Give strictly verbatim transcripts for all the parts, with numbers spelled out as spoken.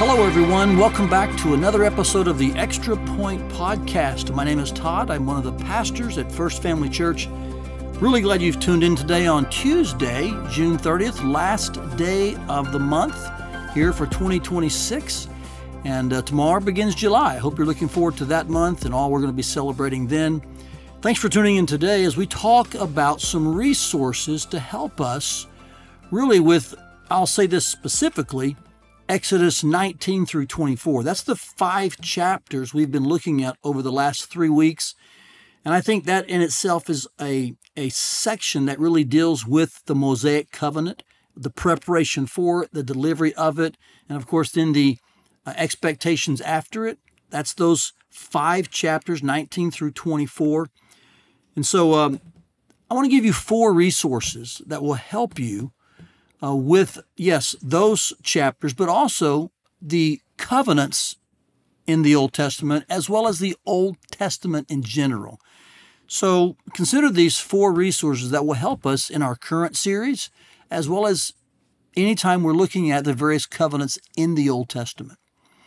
Hello, everyone. Welcome back to another episode of the Extra Point Podcast. My name is Todd. I'm one of the pastors at First Family Church. Really glad you've tuned in today on Tuesday, June thirtieth, last day of the month here for twenty twenty-six. And uh, tomorrow begins July. I hope you're looking forward to that month and all we're going to be celebrating then. Thanks for tuning in today as we talk about some resources to help us really with, I'll say this specifically, Exodus nineteen through twenty-four. That's the five chapters we've been looking at over the last three weeks. And I think that in itself is a, a section that really deals with the Mosaic covenant, the preparation for it, the delivery of it, and of course then the uh, expectations after it. That's those five chapters, nineteen through twenty-four. And so um, I want to give you four resources that will help you Uh, with, yes, those chapters, but also the covenants in the Old Testament, as well as the Old Testament in general. So consider these four resources that will help us in our current series, as well as anytime we're looking at the various covenants in the Old Testament.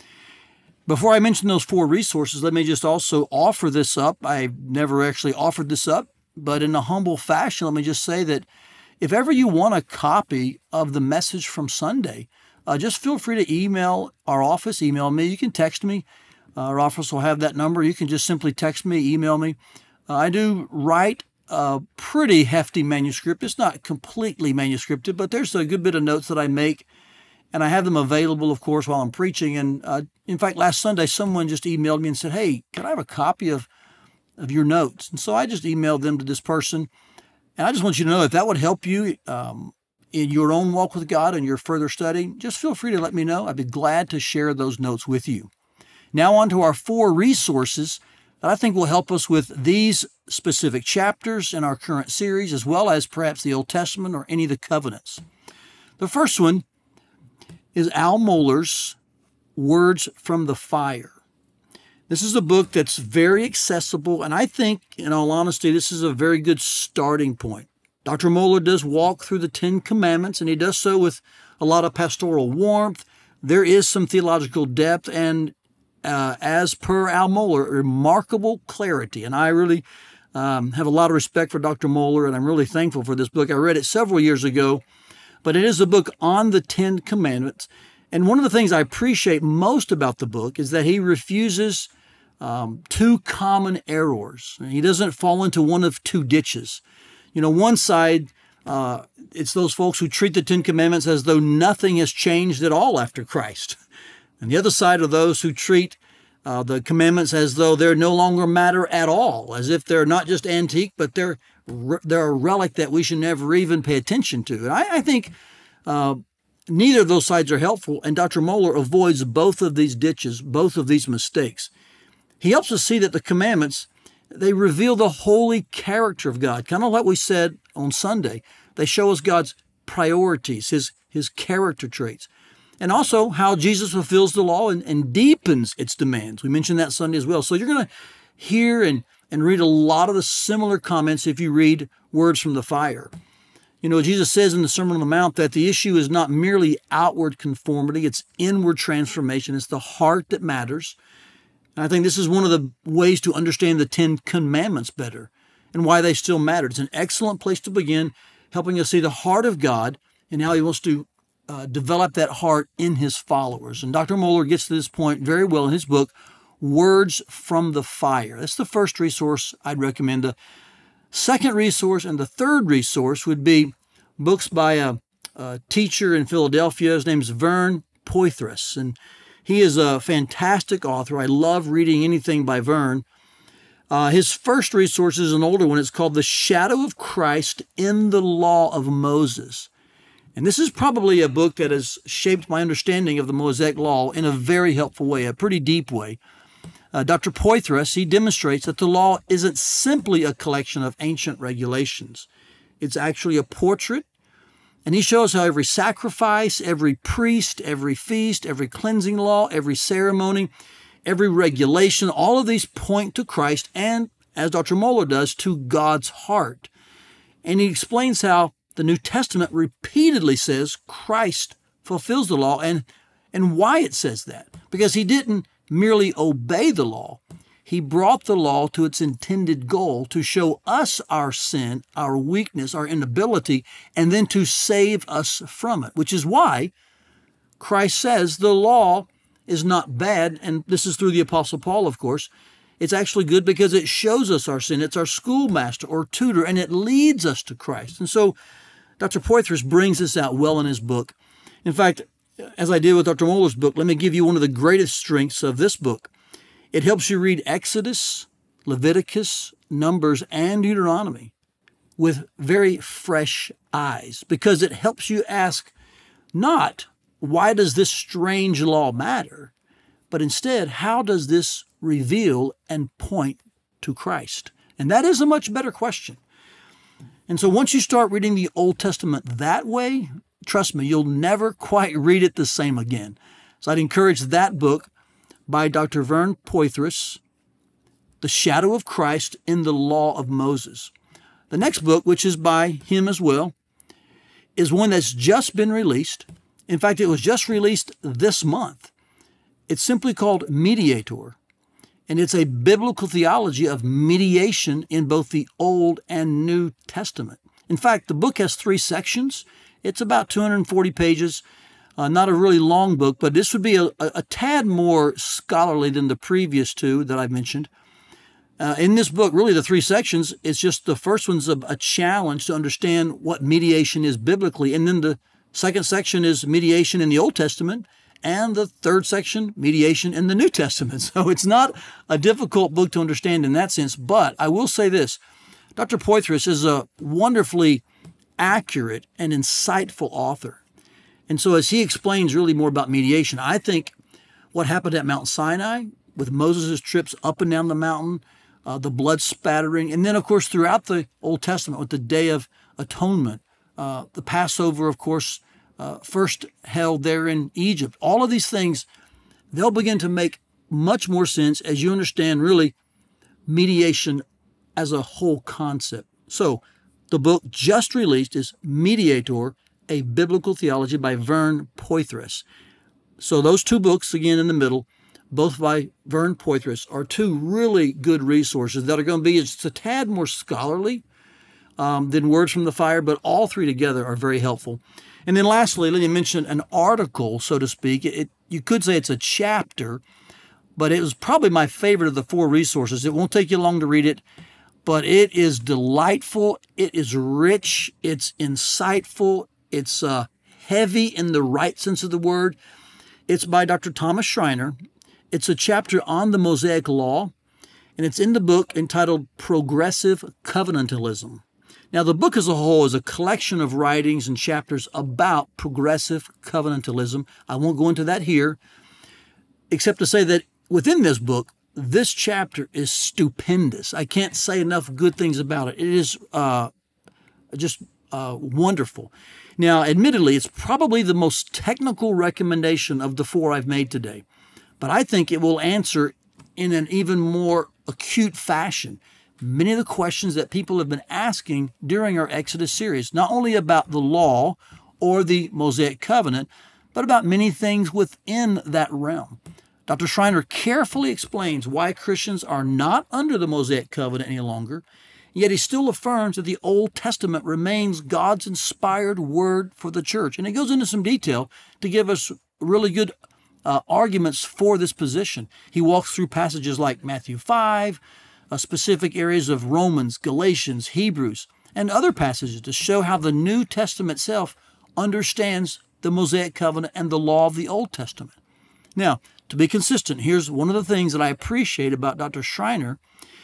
Before I mention those four resources, let me just also offer this up. I've never actually offered this up, but in a humble fashion, let me just say that if ever you want a copy of the message from Sunday, uh, just feel free to email our office, email me. You can text me. Uh, our office will have that number. You can just simply text me, email me. Uh, I do write a pretty hefty manuscript. It's not completely manuscripted, but there's a good bit of notes that I make, and I have them available, of course, while I'm preaching. And uh, in fact, last Sunday, someone just emailed me and said, hey, can I have a copy of, of your notes? And so I just emailed them to this person. And I just want you to know, if that would help you um, in your own walk with God and your further study, just feel free to let me know. I'd be glad to share those notes with you. Now on to our four resources that I think will help us with these specific chapters in our current series, as well as perhaps the Old Testament or any of the covenants. The first one is Al Mohler's Words from the Fire. This is a book that's very accessible, and I think, in all honesty, this is a very good starting point. Doctor Mohler does walk through the Ten Commandments, and he does so with a lot of pastoral warmth. There is some theological depth, and uh, as per Al Mohler, remarkable clarity. And I really um, have a lot of respect for Doctor Mohler, and I'm really thankful for this book. I read it several years ago, but it is a book on the Ten Commandments. And one of the things I appreciate most about the book is that he refuses Um, two common errors. He doesn't fall into one of two ditches. You know, one side, uh, it's those folks who treat the Ten Commandments as though nothing has changed at all after Christ. And the other side are those who treat uh, the commandments as though they're no longer matter at all, as if they're not just antique, but they're they're a relic that we should never even pay attention to. And I, I think uh, neither of those sides are helpful, and Doctor Mohler avoids both of these ditches, both of these mistakes. He helps us see that the commandments, they reveal the holy character of God, kind of like we said on Sunday. They show us God's priorities, his, his character traits, and also how Jesus fulfills the law and, and deepens its demands. We mentioned that Sunday as well. So you're going to hear and, and read a lot of the similar comments if you read Words from the Fire. You know, Jesus says in the Sermon on the Mount that the issue is not merely outward conformity, it's inward transformation. It's the heart that matters. And I think this is one of the ways to understand the Ten Commandments better and why they still matter. It's an excellent place to begin, helping us see the heart of God and how he wants to uh, develop that heart in his followers. And Doctor Mohler gets to this point very well in his book, Words from the Fire. That's the first resource I'd recommend. The second resource and the third resource would be books by a, a teacher in Philadelphia. His name's Vern Poythress, and he is a fantastic author. I love reading anything by Vern. Uh, his first resource is an older one. It's called The Shadow of Christ in the Law of Moses. And this is probably a book that has shaped my understanding of the Mosaic Law in a very helpful way, a pretty deep way. Uh, Doctor Poythress, he demonstrates that the law isn't simply a collection of ancient regulations. It's actually a portrait. And he shows how every sacrifice, every priest, every feast, every cleansing law, every ceremony, every regulation, all of these point to Christ and, as Doctor Mohler does, to God's heart. And he explains how the New Testament repeatedly says Christ fulfills the law and And why it says that? Because he didn't merely obey the law. He brought the law to its intended goal to show us our sin, our weakness, our inability, and then to save us from it, which is why Christ says the law is not bad, and this is through the Apostle Paul, of course. It's actually good because it shows us our sin. It's our schoolmaster or tutor, and it leads us to Christ. And so Doctor Poythress brings this out well in his book. In fact, as I did with Doctor Mohler's book, let me give you one of the greatest strengths of this book. It helps you read Exodus, Leviticus, Numbers, and Deuteronomy with very fresh eyes, because it helps you ask not, why does this strange law matter? But instead, how does this reveal and point to Christ? And that is a much better question. And so once you start reading the Old Testament that way, trust me, you'll never quite read it the same again. So I'd encourage that book by Doctor Vern Poythress, The Shadow of Christ in the Law of Moses. The next book, which is by him as well, is one that's just been released. In fact, it was just released this month. It's simply called Mediator, and it's a biblical theology of mediation in both the Old and New Testament. In fact, the book has three sections. It's about two hundred forty pages, uh, not a really long book, but this would be a, a, a tad more scholarly than the previous two that I mentioned. Uh, in this book, really the three sections, it's just the first one's a, a challenge to understand what mediation is biblically, and then the second section is mediation in the Old Testament, and the third section, mediation in the New Testament. So it's not a difficult book to understand in that sense, but I will say this, Doctor Poythress is a wonderfully accurate and insightful author. And so as he explains really more about mediation, I think what happened at Mount Sinai with Moses' trips up and down the mountain, uh, the blood spattering, and then, of course, throughout the Old Testament with the Day of Atonement, uh, the Passover, of course, uh, first held there in Egypt. All of these things, they'll begin to make much more sense as you understand really mediation as a whole concept. So the book just released is Mediator, A Biblical Theology by Vern Poythress. So those two books, again in the middle, both by Vern Poythress, are two really good resources that are going to be just a tad more scholarly um, than Words from the Fire, but all three together are very helpful. And then lastly, let me mention an article, so to speak. It, you could say it's a chapter, but it was probably my favorite of the four resources. It won't take you long to read it, but it is delightful. It is rich. It's insightful. It's uh, heavy in the right sense of the word. It's by Doctor Thomas Schreiner. It's a chapter on the Mosaic Law, and it's in the book entitled Progressive Covenantalism. Now, the book as a whole is a collection of writings and chapters about progressive covenantalism. I won't go into that here, except to say that within this book, this chapter is stupendous. I can't say enough good things about it. It is uh, just uh, wonderful. Now, admittedly, it's probably the most technical recommendation of the four I've made today, but I think it will answer in an even more acute fashion many of the questions that people have been asking during our Exodus series, not only about the law or the Mosaic covenant, but about many things within that realm. Doctor Schreiner carefully explains why Christians are not under the Mosaic covenant any longer, yet he still affirms that the Old Testament remains God's inspired word for the church. And he goes into some detail to give us really good uh, arguments for this position. He walks through passages like Matthew five, uh, specific areas of Romans, Galatians, Hebrews, and other passages to show how the New Testament itself understands the Mosaic covenant and the law of the Old Testament. Now, to be consistent, here's one of the things that I appreciate about Doctor Schreiner,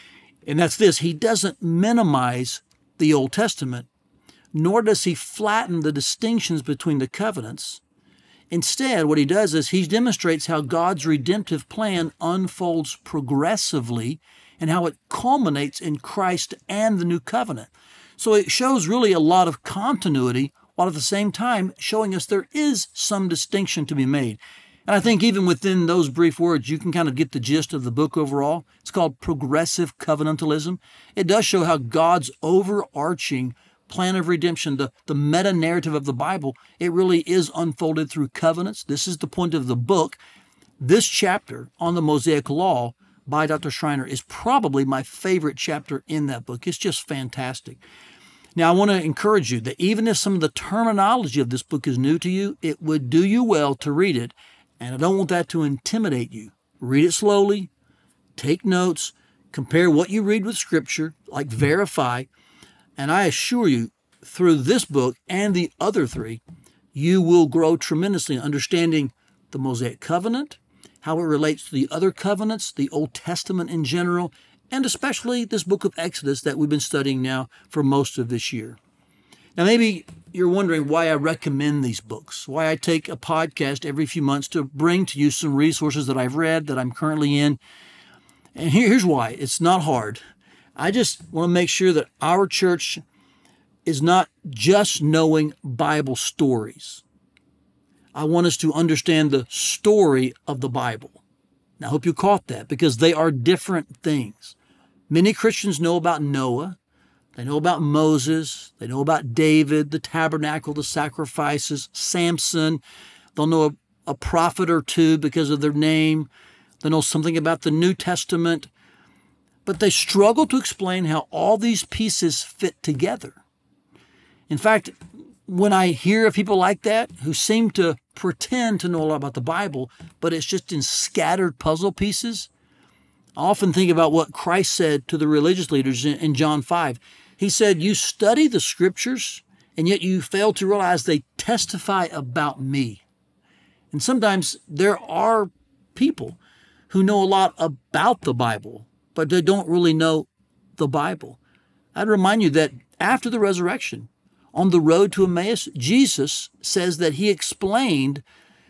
and that's this: he doesn't minimize the Old Testament, nor does he flatten the distinctions between the covenants. Instead, what he does is he demonstrates how God's redemptive plan unfolds progressively and how it culminates in Christ and the new covenant. So it shows really a lot of continuity, while at the same time showing us there is some distinction to be made. And I think even within those brief words, you can kind of get the gist of the book overall. It's called Progressive Covenantalism. It does show how God's overarching plan of redemption, the, the meta-narrative of the Bible, it really is unfolded through covenants. This is the point of the book. This chapter on the Mosaic Law by Doctor Schreiner is probably my favorite chapter in that book. It's just fantastic. Now, I want to encourage you that even if some of the terminology of this book is new to you, it would do you well to read it, and I don't want that to intimidate you. Read it slowly, take notes, compare what you read with Scripture, like verify, and I assure you, through this book and the other three, you will grow tremendously in understanding the Mosaic Covenant, how it relates to the other covenants, the Old Testament in general, and especially this book of Exodus that we've been studying now for most of this year. Now, maybe you're wondering why I recommend these books, why I take a podcast every few months to bring to you some resources that I've read, that I'm currently in. And here's why. It's not hard. I just want to make sure that our church is not just knowing Bible stories. I want us to understand the story of the Bible. Now, I hope you caught that, because they are different things. Many Christians know about Noah. They know about Moses. They know about David, the tabernacle, the sacrifices, Samson. They'll know a, a prophet or two because of their name. They know something about the New Testament. But they struggle to explain how all these pieces fit together. In fact, when I hear of people like that who seem to pretend to know a lot about the Bible, but it's just in scattered puzzle pieces, I often think about what Christ said to the religious leaders in John five. He said, "You study the Scriptures, and yet you fail to realize they testify about me." And sometimes there are people who know a lot about the Bible, but they don't really know the Bible. I'd remind you that after the resurrection, on the road to Emmaus, Jesus says that he explained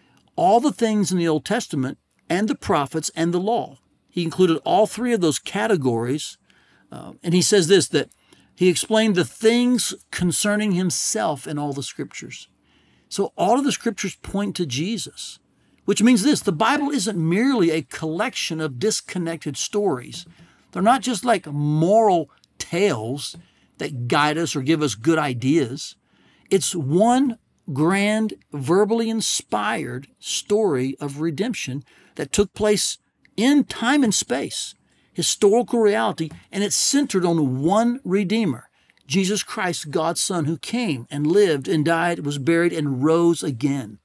all the things in the Old Testament and the prophets and the law. He included all three of those categories. Uh, and he says this, that he explained the things concerning himself in all the Scriptures. So all of the Scriptures point to Jesus, which means this: the Bible isn't merely a collection of disconnected stories. They're not just like moral tales that guide us or give us good ideas. It's one grand, verbally inspired story of redemption that took place in time and space, historical reality, and it's centered on one Redeemer, Jesus Christ, God's Son, who came and lived and died, was buried, and rose again.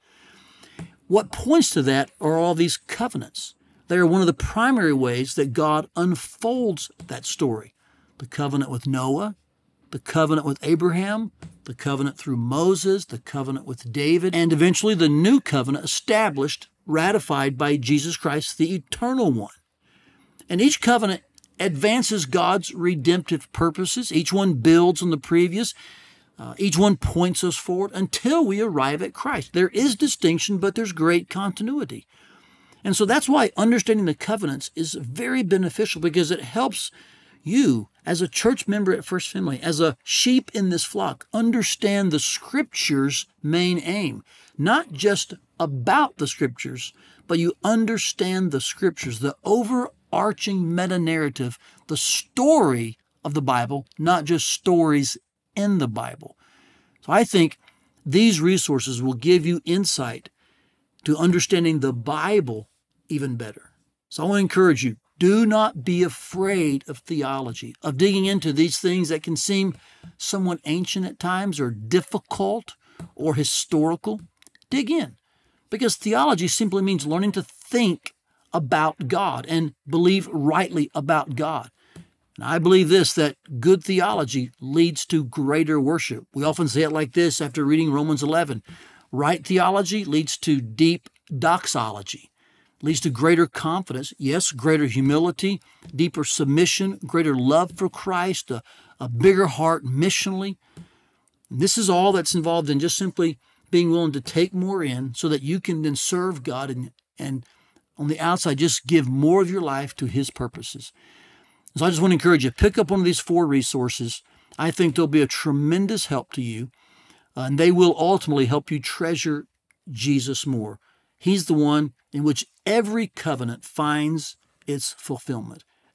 What points to that are all these covenants. They are one of the primary ways that God unfolds that story. The covenant with Noah, the covenant with Abraham, the covenant through Moses, the covenant with David, and eventually the new covenant established, ratified by Jesus Christ, the eternal one. And each covenant advances God's redemptive purposes. Each one builds on the previous. Uh, each one points us forward until we arrive at Christ. There is distinction, but there's great continuity. And so that's why understanding the covenants is very beneficial, because it helps you, as a church member at First Family, as a sheep in this flock, understand the Scripture's main aim. Not just about the Scriptures, but you understand the Scriptures, the overarching meta-narrative, the story of the Bible, not just stories in the Bible. So I think these resources will give you insight to understanding the Bible even better. So I want to encourage you, do not be afraid of theology, of digging into these things that can seem somewhat ancient at times or difficult or historical. Dig in, because theology simply means learning to think about God and believe rightly about God. And I believe this, that good theology leads to greater worship. We often say it like this after reading Romans eleven. Right theology leads to deep doxology, leads to greater confidence, yes, greater humility, deeper submission, greater love for Christ, a, a bigger heart missionally. And this is all that's involved in just simply being willing to take more in so that you can then serve God and, and on the outside just give more of your life to His purposes. So I just want to encourage you, pick up one of these four resources. I think they'll be a tremendous help to you, uh, and they will ultimately help you treasure Jesus more. He's the one in which every covenant finds its fulfillment.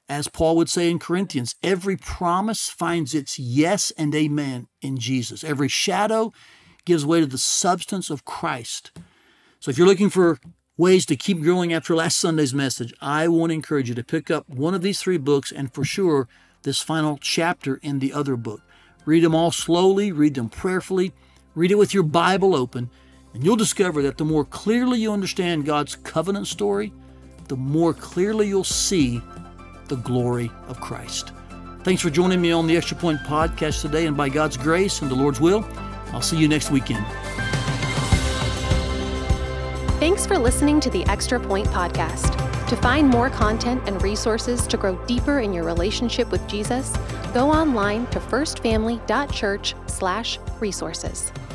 As Paul would say in Corinthians, every promise finds its yes and amen in Jesus. Every shadow gives way to the substance of Christ. So if you're looking for ways to keep growing after last Sunday's message, I want to encourage you to pick up one of these three books and for sure this final chapter in the other book. Read them all slowly, read them prayerfully, read it with your Bible open, and you'll discover that the more clearly you understand God's covenant story, the more clearly you'll see the glory of Christ. Thanks for joining me on the Extra Point Podcast today, and by God's grace and the Lord's will, I'll see you next weekend. Thanks for listening to the Extra Point Podcast. To find more content and resources to grow deeper in your relationship with Jesus, go online to firstfamily dot church slash resources.